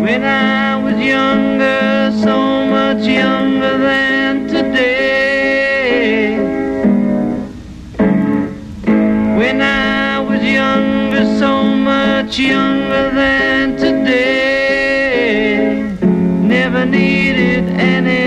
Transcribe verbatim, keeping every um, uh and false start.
When I was younger, so much younger than today. When I was younger, so much younger than today. Never needed any